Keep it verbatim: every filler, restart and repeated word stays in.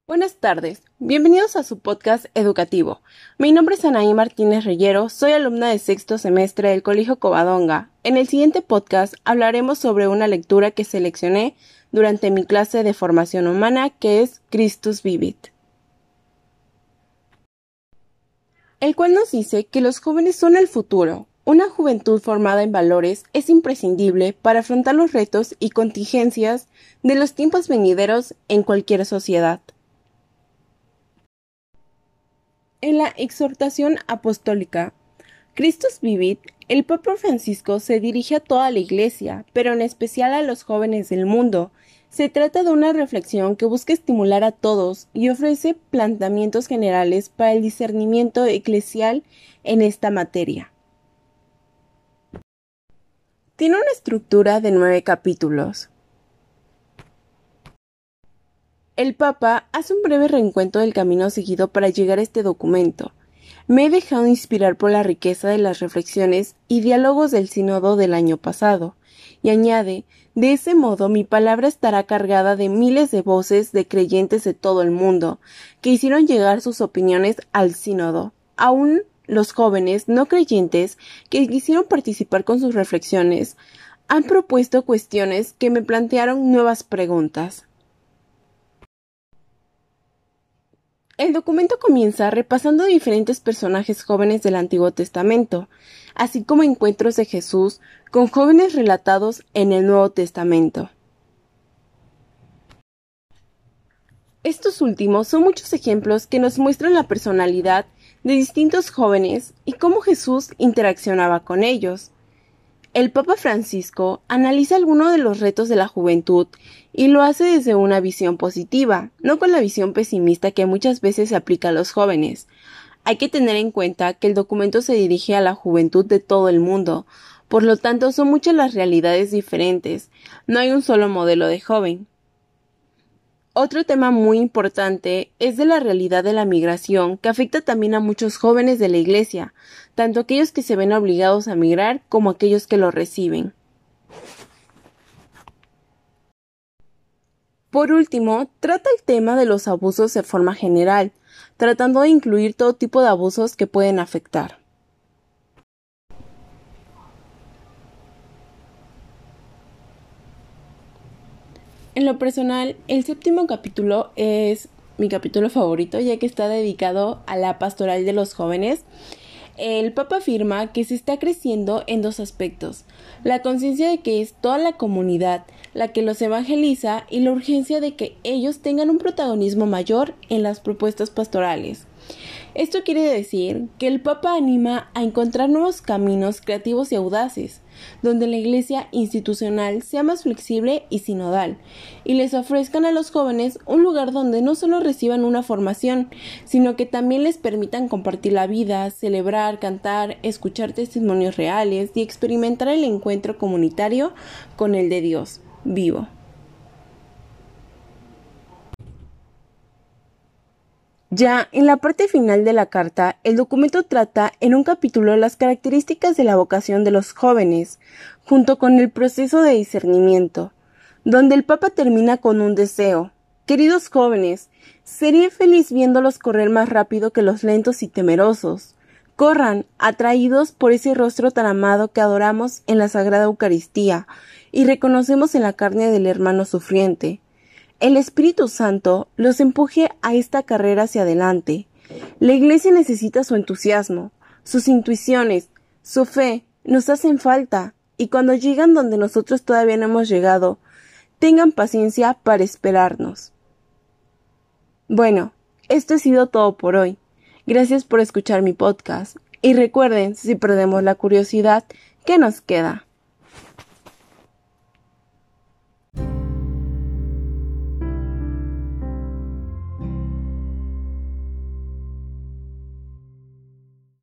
Buenas tardes, bienvenidos a su podcast educativo. Mi nombre es Anaí Martínez Reyero, soy alumna de sexto semestre del Colegio Covadonga. En el siguiente podcast hablaremos sobre una lectura que seleccioné durante mi clase de formación humana, que es Christus Vivit, el cual nos dice que los jóvenes son el futuro. Una juventud formada en valores es imprescindible para afrontar los retos y contingencias de los tiempos venideros en cualquier sociedad. En la exhortación apostólica Christus Vivit, el Papa Francisco se dirige a toda la Iglesia, pero en especial a los jóvenes del mundo. Se trata de una reflexión que busca estimular a todos y ofrece planteamientos generales para el discernimiento eclesial en esta materia. Tiene una estructura de nueve capítulos. El Papa hace un breve reencuentro del camino seguido para llegar a este documento. Me he dejado inspirar por la riqueza de las reflexiones y diálogos del sínodo del año pasado, y añade, de ese modo mi palabra estará cargada de miles de voces de creyentes de todo el mundo, que hicieron llegar sus opiniones al sínodo. Aún los jóvenes no creyentes que quisieron participar con sus reflexiones han propuesto cuestiones que me plantearon nuevas preguntas. El documento comienza repasando diferentes personajes jóvenes del Antiguo Testamento, así como encuentros de Jesús con jóvenes relatados en el Nuevo Testamento. Estos últimos son muchos ejemplos que nos muestran la personalidad de distintos jóvenes y cómo Jesús interaccionaba con ellos. El Papa Francisco analiza algunos de los retos de la juventud y lo hace desde una visión positiva, no con la visión pesimista que muchas veces se aplica a los jóvenes. Hay que tener en cuenta que el documento se dirige a la juventud de todo el mundo, por lo tanto son muchas las realidades diferentes, no hay un solo modelo de joven. Otro tema muy importante es de la realidad de la migración, que afecta también a muchos jóvenes de la Iglesia, tanto aquellos que se ven obligados a migrar como aquellos que lo reciben. Por último, trata el tema de los abusos de forma general, tratando de incluir todo tipo de abusos que pueden afectar. En lo personal, el séptimo capítulo es mi capítulo favorito, ya que está dedicado a la pastoral de los jóvenes. El Papa afirma que se está creciendo en dos aspectos: la conciencia de que es toda la comunidad la que los evangeliza y la urgencia de que ellos tengan un protagonismo mayor en las propuestas pastorales. Esto quiere decir que el Papa anima a encontrar nuevos caminos creativos y audaces, donde la Iglesia institucional sea más flexible y sinodal, y les ofrezcan a los jóvenes un lugar donde no solo reciban una formación, sino que también les permitan compartir la vida, celebrar, cantar, escuchar testimonios reales y experimentar el encuentro comunitario con el de Dios vivo. Ya en la parte final de la carta, el documento trata en un capítulo las características de la vocación de los jóvenes, junto con el proceso de discernimiento, donde el Papa termina con un deseo: queridos jóvenes, seré feliz viéndolos correr más rápido que los lentos y temerosos. Corran, atraídos por ese rostro tan amado que adoramos en la Sagrada Eucaristía y reconocemos en la carne del hermano sufriente. El Espíritu Santo los empuje a esta carrera hacia adelante. La Iglesia necesita su entusiasmo, sus intuiciones, su fe, nos hacen falta, y cuando llegan donde nosotros todavía no hemos llegado, tengan paciencia para esperarnos. Bueno, esto ha sido todo por hoy. Gracias por escuchar mi podcast, y recuerden, si perdemos la curiosidad, ¿qué nos queda?